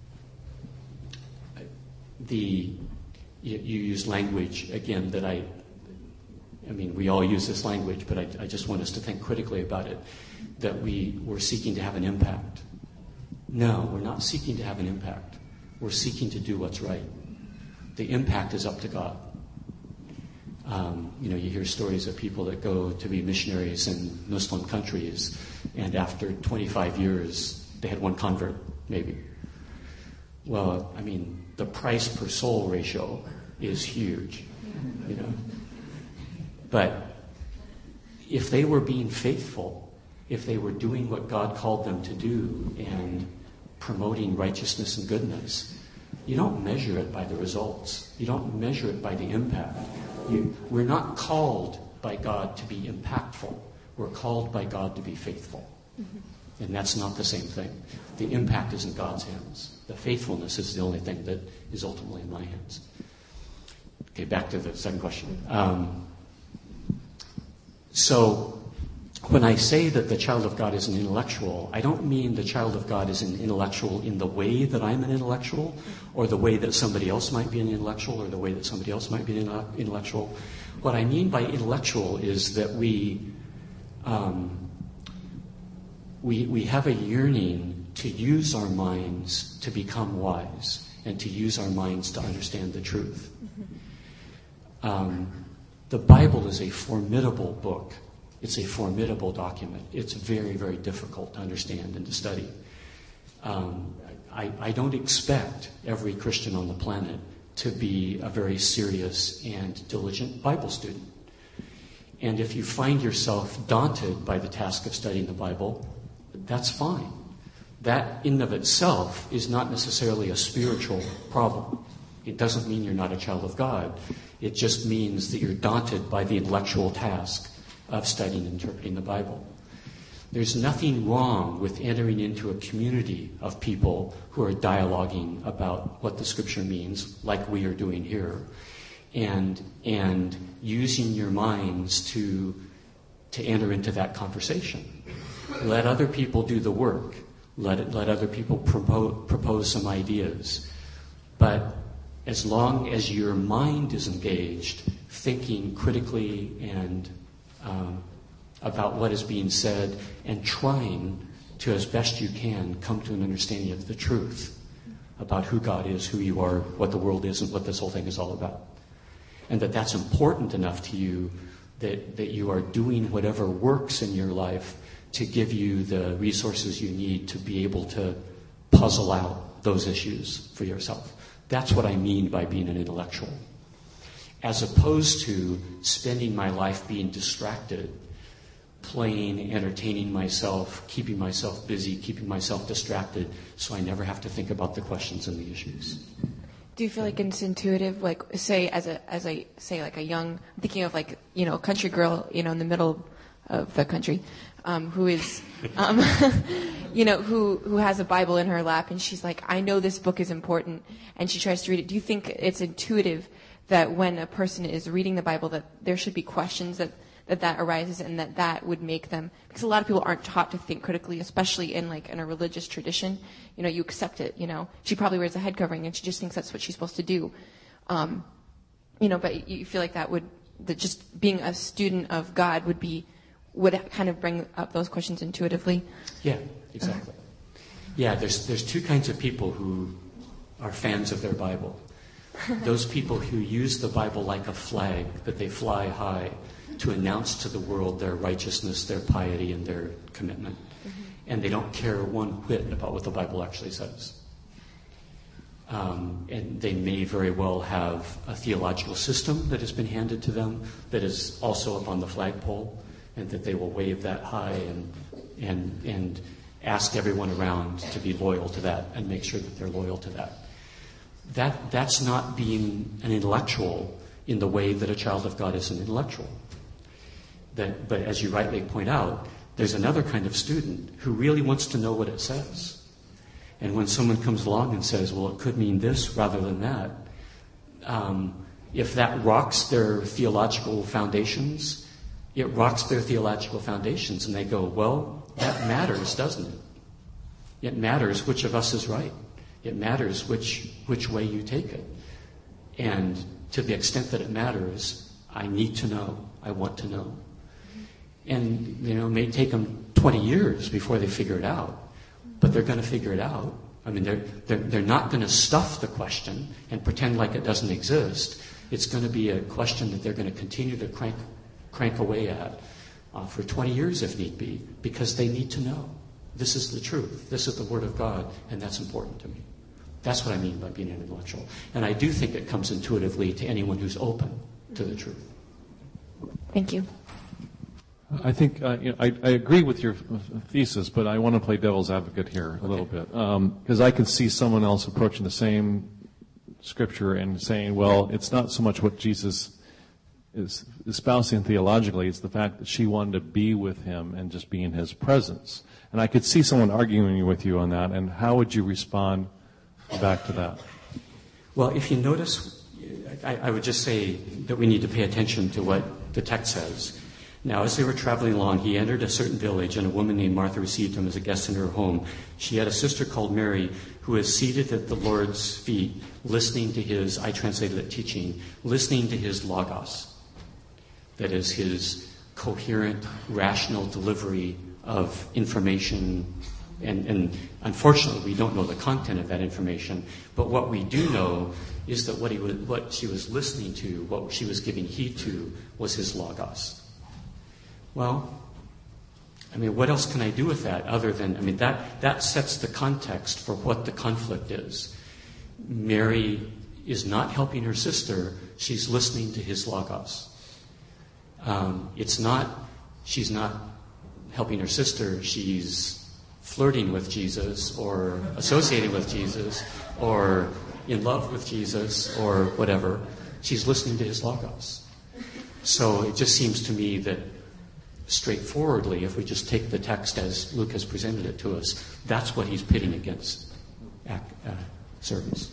the you, you use language again that I, I mean, we all use this language, but I, I just want us to think critically about it. That we we're seeking to have an impact. No, we're not seeking to have an impact. We're seeking to do what's right. The impact is up to God. Um, you know, you hear stories of people that go to be missionaries in Muslim countries, and after twenty-five years, they had one convert, maybe. Well, I mean, the price per soul ratio is huge, you know. But if they were being faithful, if they were doing what God called them to do and promoting righteousness and goodness, you don't measure it by the results. You don't measure it by the impact. You, we're not called by God to be impactful. We're called by God to be faithful. Mm-hmm. And that's not the same thing. The impact is in God's hands. The faithfulness is the only thing that is ultimately in my hands. Okay, back to the second question. Um, so when I say that the child of God is an intellectual, I don't mean the child of God is an intellectual in the way that I'm an intellectual, or the way that somebody else might be an intellectual, or the way that somebody else might be an intellectual. What I mean by intellectual is that we um, we we have a yearning to use our minds to become wise and to use our minds to understand the truth. Um, The Bible is a formidable book. It's a formidable document. It's very, very difficult to understand and to study. Um, I, I don't expect every Christian on the planet to be a very serious and diligent Bible student. And if you find yourself daunted by the task of studying the Bible, that's fine. That in and of itself is not necessarily a spiritual problem. It doesn't mean you're not a child of God. It just means that you're daunted by the intellectual task of studying and interpreting the Bible. There's nothing wrong with entering into a community of people who are dialoguing about what the Scripture means, like we are doing here, and and using your minds to to enter into that conversation. Let other people do the work. Let it, let other people propose, propose some ideas. But as long as your mind is engaged, thinking critically and um, about what is being said, and trying to, as best you can, come to an understanding of the truth about who God is, who you are, what the world is, and what this whole thing is all about. And that that's important enough to you that, that you are doing whatever works in your life to give you the resources you need to be able to puzzle out those issues for yourself. That's what I mean by being an intellectual. As opposed to spending my life being distracted, playing, entertaining myself, keeping myself busy, keeping myself distracted, so I never have to think about the questions and the issues. Do you feel like it's intuitive? Like, say, as a, as a, say, like a young, I'm thinking of like, you know, a country girl, you know, in the middle of the country, um, who is, um, you know, who, who has a Bible in her lap, and she's like, I know this book is important, and she tries to read it. Do you think it's intuitive that when a person is reading the Bible that there should be questions that, that that arises, and that that would make them, because a lot of people aren't taught to think critically, especially in like in a religious tradition. You know, you accept it, you know. She probably wears a head covering and she just thinks that's what she's supposed to do. Um, you know, but you feel like that would, that just being a student of God would be, would kind of bring up those questions intuitively. Yeah, exactly. Yeah, there's there's two kinds of people who are fans of their Bible. Those people who use the Bible like a flag that they fly high to announce to the world their righteousness, their piety, and their commitment. Mm-hmm. And they don't care one whit about what the Bible actually says. Um, and they may very well have a theological system that has been handed to them that is also up on the flagpole, and that they will wave that high and and and ask everyone around to be loyal to that and make sure that they're loyal to that. That that's not being an intellectual in the way that a child of God is an intellectual. That, but as you rightly point out, there's another kind of student who really wants to know what it says. And when someone comes along and says, well, it could mean this rather than that, um, if that rocks their theological foundations, it rocks their theological foundations, and they go, well, that matters, doesn't it? It matters which of us is right. It matters which which way you take it. And to the extent that it matters, I need to know. I want to know. And, you know, it may take them twenty years before they figure it out, but they're going to figure it out. I mean, they're, they're, they're not going to stuff the question and pretend like it doesn't exist. It's going to be a question that they're going to continue to crank, crank away at uh, for twenty years if need be, because they need to know. This is the truth. This is the Word of God, and that's important to me. That's what I mean by being an intellectual. And I do think it comes intuitively to anyone who's open to the truth. Thank you. I think uh, you know, I, I agree with your thesis, but I want to play devil's advocate here a little bit, because um, I can see someone else approaching the same scripture and saying, well, it's not so much what Jesus is espousing theologically, it's the fact that she wanted to be with him and just be in his presence. And I could see someone arguing with you on that, and how would you respond back to that? Well, if you notice, I, I would just say that we need to pay attention to what the text says. Now, as they were traveling along, he entered a certain village, and a woman named Martha received him as a guest in her home. She had a sister called Mary, who was seated at the Lord's feet, listening to his, I translated it, teaching, listening to his logos. That is, his coherent, rational delivery of information And, and unfortunately, we don't know the content of that information. But what we do know is that what he was, what she was listening to, what she was giving heed to, was his logos. Well, I mean, what else can I do with that other than, I mean, that, that sets the context for what the conflict is. Mary is not helping her sister. She's listening to his logos. Um, it's not, she's not helping her sister. She's flirting with Jesus or associating with Jesus or in love with Jesus or whatever. She's listening to his logos. So it just seems to me that straightforwardly, if we just take the text as Luke has presented it to us, that's what he's pitting against uh, service.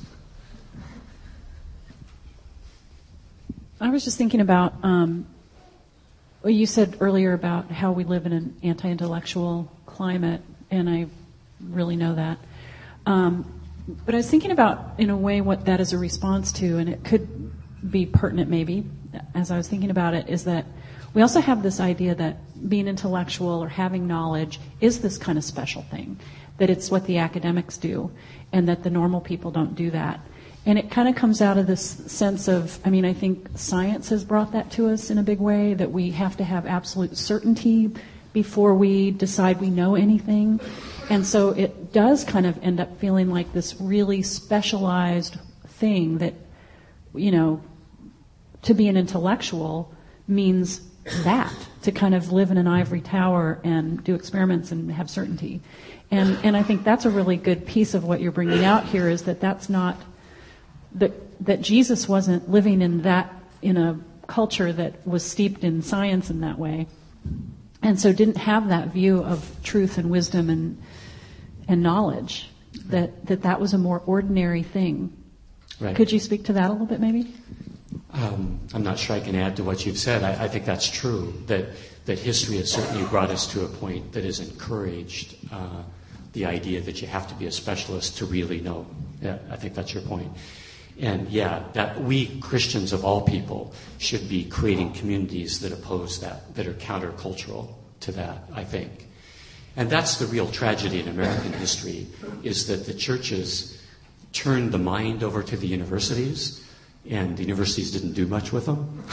I was just thinking about, um, well, you said earlier about how we live in an anti-intellectual climate, and I really know that. Um, but I was thinking about, in a way, what that is a response to, and it could be pertinent maybe, as I was thinking about it, is that we also have this idea that being intellectual or having knowledge is this kind of special thing, that it's what the academics do, and that the normal people don't do that. And it kind of comes out of this sense of, I mean, I think science has brought that to us in a big way, that we have to have absolute certainty before we decide we know anything. And so it does kind of end up feeling like this really specialized thing that, you know, to be an intellectual means that, to kind of live in an ivory tower and do experiments and have certainty. And and I think that's a really good piece of what you're bringing out here, is that that's not, that that Jesus wasn't living in that, in a culture that was steeped in science in that way, and so didn't have that view of truth and wisdom and and knowledge, that that, that was a more ordinary thing. Right. Could you speak to that a little bit, maybe? Um, I'm not sure I can add to what you've said. I, I think that's true, that that history has certainly brought us to a point that has encouraged uh, the idea that you have to be a specialist to really know. Yeah, I think that's your point. And yeah, that we Christians of all people should be creating communities that oppose that, that are countercultural to that, I think. And that's the real tragedy in American history, is that the churches turned the mind over to the universities, and the universities didn't do much with them.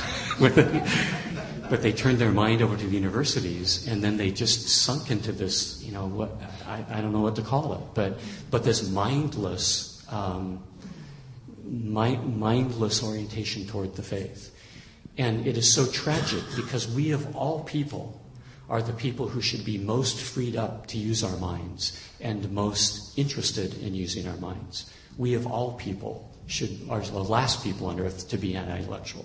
But they turned their mind over to the universities, and then they just sunk into this, you know, what I, I don't know what to call it, but but this mindless, um, mind, mindless orientation toward the faith. And it is so tragic, because we of all people are the people who should be most freed up to use our minds and most interested in using our minds. We of all people should are the last people on earth to be anti-intellectual.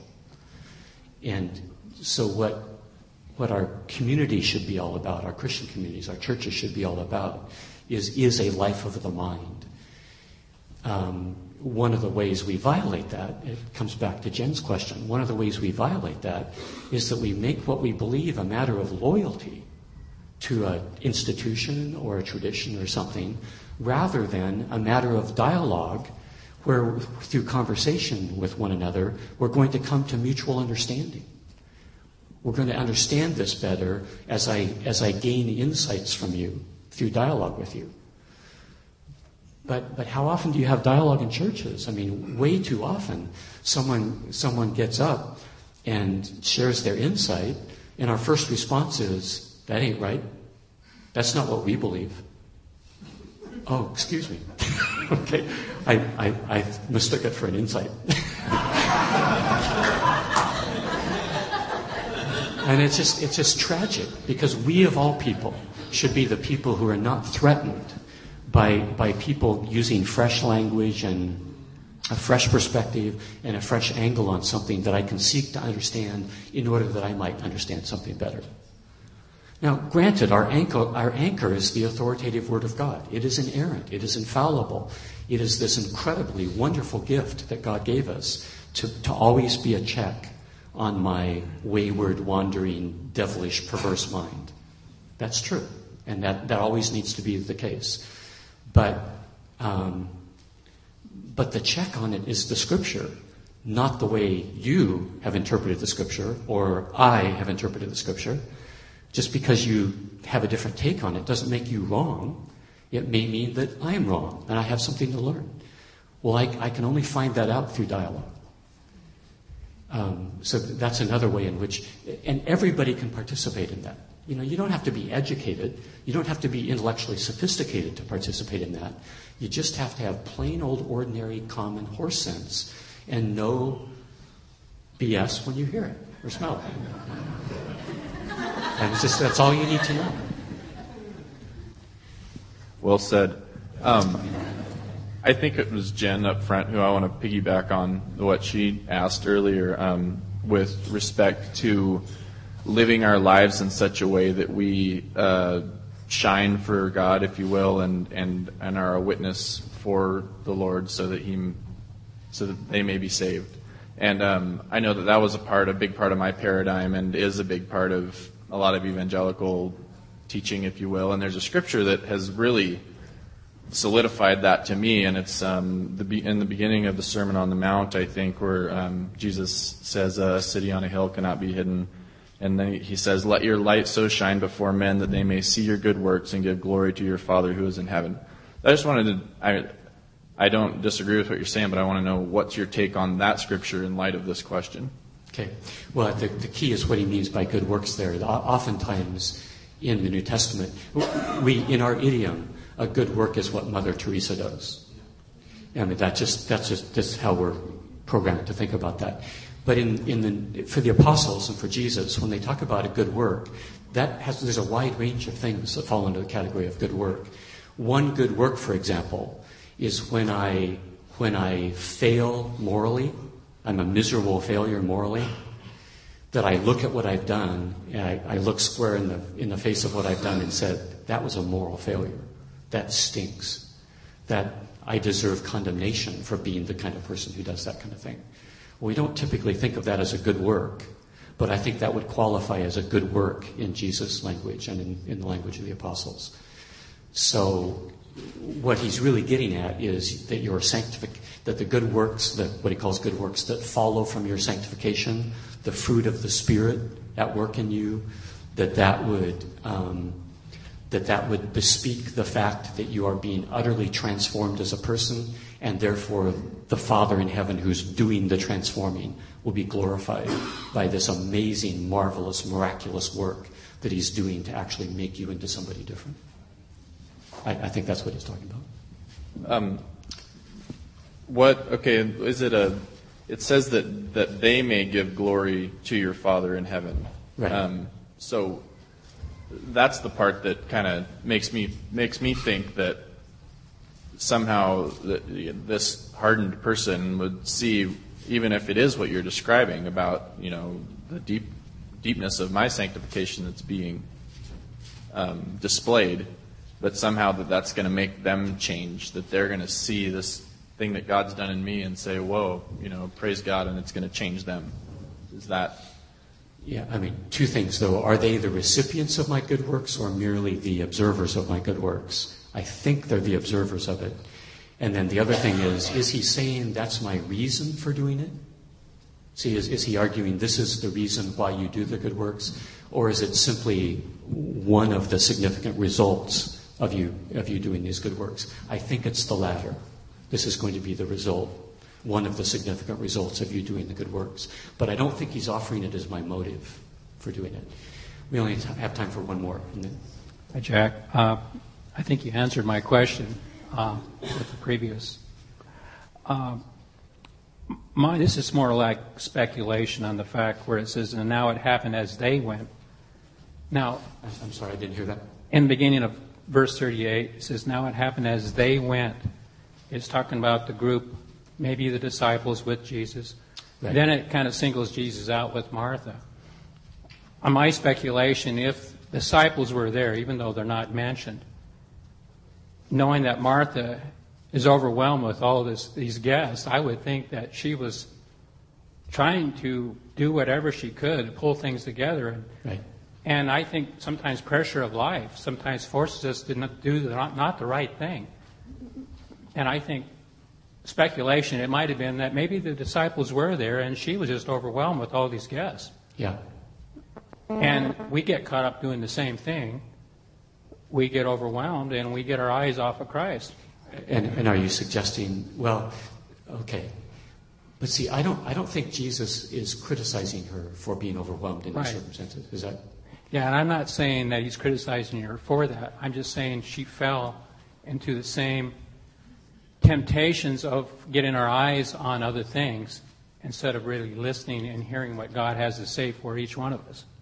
And so what what our community should be all about, our Christian communities, our churches should be all about, is is a life of the mind. Um, one of the ways we violate that, it comes back to Jen's question, one of the ways we violate that is that we make what we believe a matter of loyalty to an institution or a tradition or something, rather than a matter of dialogue where through conversation with one another, we're going to come to mutual understanding. We're going to understand this better as I as I gain insights from you through dialogue with you. But but how often do you have dialogue in churches? I mean, way too often. Someone someone gets up and shares their insight, and our first response is, "That ain't right. That's not what we believe." Oh, excuse me. Okay, I, I I mistook it for an insight. And it's just it's just tragic, because we of all people should be the people who are not threatened by by people using fresh language and a fresh perspective and a fresh angle on something that I can seek to understand in order that I might understand something better. Now, granted, our anchor, our anchor is the authoritative Word of God. It is inerrant. It is infallible. It is this incredibly wonderful gift that God gave us to, to always be a check on my wayward, wandering, devilish, perverse mind. That's true. And that, that always needs to be the case. But, um, but the check on it is the Scripture, not the way you have interpreted the Scripture or I have interpreted the Scripture. Just because you have a different take on it doesn't make you wrong. It may mean that I'm wrong and I have something to learn. Well, I, I can only find that out through dialogue. Um, so that's another way in which, and everybody can participate in that. You know, you don't have to be educated. You don't have to be intellectually sophisticated to participate in that. You just have to have plain old ordinary common horse sense and no B S when you hear it or smell it. And it's just, that's all you need to know. Well said. Um, I think it was Jen up front who I want to piggyback on what she asked earlier um, with respect to living our lives in such a way that we uh, shine for God, if you will, and, and, and are a witness for the Lord so that he, so that they may be saved. And um, I know that that was a part, a big part of my paradigm, and is a big part of a lot of evangelical teaching, if you will. And there's a scripture that has really solidified that to me, and it's um, the be- in the beginning of the Sermon on the Mount, I think, where um, Jesus says, "A city on a hill cannot be hidden." And then he says, "Let your light so shine before men that they may see your good works and give glory to your Father who is in heaven." I just wanted to, I, I don't disagree with what you're saying, but I want to know what's your take on that scripture in light of this question. Okay. Well, the, the key is what he means by good works there. Oftentimes in the New Testament, we, in our idiom, a good work is what Mother Teresa does. I mean, that just, that's just, just how we're programmed to think about that. But in, in the, for the apostles and for Jesus, when they talk about a good work, that has, there's a wide range of things that fall into the category of good work. One good work, for example, is when I, when I fail morally, I'm a miserable failure morally, that I look at what I've done, and I, I look square in the, in the face of what I've done and said, that was a moral failure. That stinks. That I deserve condemnation for being the kind of person who does that kind of thing. Well, we don't typically think of that as a good work, but I think that would qualify as a good work in Jesus' language and in, in the language of the apostles. So what he's really getting at is that your sanctific- that the good works, that what he calls good works, that follow from your sanctification, the fruit of the Spirit at work in you, that that would um, that that would bespeak the fact that you are being utterly transformed as a person, and therefore the Father in heaven who's doing the transforming will be glorified by this amazing, marvelous, miraculous work that he's doing to actually make you into somebody different. I, I think that's what he's talking about. Um, what, okay, is it a, it says that, that they may give glory to your Father in heaven. Right. Um, so that's the part that kind of makes me makes me think that somehow that this hardened person would see, even if it is what you're describing about, you know, the deep deepness of my sanctification that's being um, displayed, but somehow that that's going to make them change, that they're going to see this thing that God's done in me and say, whoa, you know, praise God, and it's going to change them. Is that... Yeah, I mean, two things, though. Are they the recipients of my good works or merely the observers of my good works? I think they're the observers of it. And then the other thing is, is he saying that's my reason for doing it? See, is, is he arguing this is the reason why you do the good works? Or is it simply one of the significant results of you of you doing these good works? I think it's the latter. This is going to be the result, one of the significant results of you doing the good works. But I don't think he's offering it as my motive for doing it. We only have time for one more. And then... Hi, Jack. Uh, I think you answered my question uh, with the previous. Uh, my, this is more like speculation on the fact where it says, and now it happened as they went. Now, I'm sorry, I didn't hear that. In the beginning of verse thirty-eight, it says, now it happened as they went. It's talking about the group, maybe the disciples with Jesus. Right. Then it kind of singles Jesus out with Martha. On my speculation, if disciples were there, even though they're not mentioned, knowing that Martha is overwhelmed with all this, these guests, I would think that she was trying to do whatever she could to pull things together. And, right. and I think sometimes pressure of life sometimes forces us to not do the, not, not the right thing. And I think speculation, it might have been that maybe the disciples were there and she was just overwhelmed with all these guests. Yeah. And we get caught up doing the same thing we get overwhelmed and we get our eyes off of Christ. And, and are you suggesting, well, okay. But see, I don't I don't think Jesus is criticizing her for being overwhelmed in Right. these circumstances. Is that? Yeah, and I'm not saying that he's criticizing her for that. I'm just saying she fell into the same temptations of getting our eyes on other things instead of really listening and hearing what God has to say for each one of us.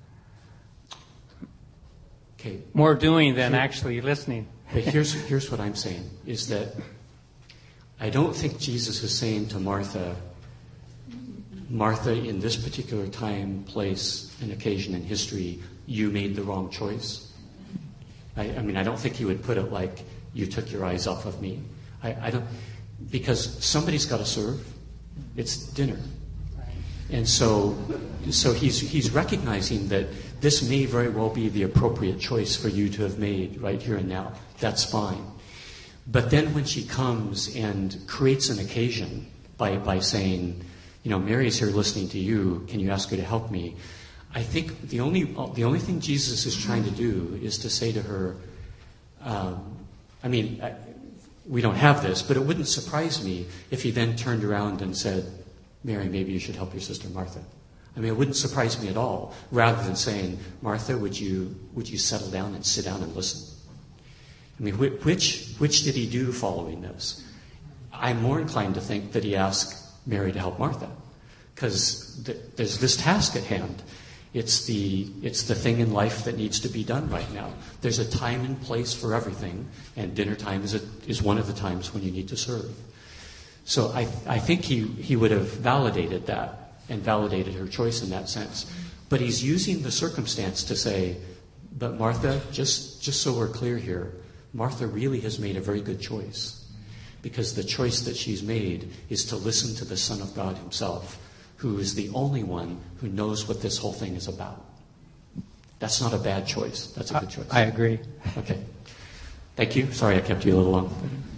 Okay. More doing than actually listening. But here's here's what I'm saying, is that I don't think Jesus is saying to Martha, Martha, in this particular time, place, and occasion in history, you made the wrong choice. I, I mean, I don't think he would put it like, you took your eyes off of me. I, I don't, because somebody's got to serve. It's dinner. And so, so he's he's recognizing that this may very well be the appropriate choice for you to have made right here and now. That's fine. But then when she comes and creates an occasion by, by saying, you know, Mary's here listening to you, can you ask her to help me? I think the only the only thing Jesus is trying to do is to say to her, um, I mean, I, we don't have this, but it wouldn't surprise me if he then turned around and said, Mary, maybe you should help your sister Martha. I mean, it wouldn't surprise me at all, rather than saying, Martha, would you would you settle down and sit down and listen? I mean, which which did he do following this? I'm more inclined to think that he asked Mary to help Martha, because th- there's this task at hand. It's the it's the thing in life that needs to be done right now. There's a time and place for everything, and dinner time is a, is one of the times when you need to serve. So I I think he, he would have validated that and validated her choice in that sense. But he's using the circumstance to say, but Martha, just just so we're clear here, Martha really has made a very good choice, because the choice that she's made is to listen to the Son of God himself, who is the only one who knows what this whole thing is about. That's not a bad choice. That's a good choice. I agree. Okay. Thank you. Sorry I kept you a little long.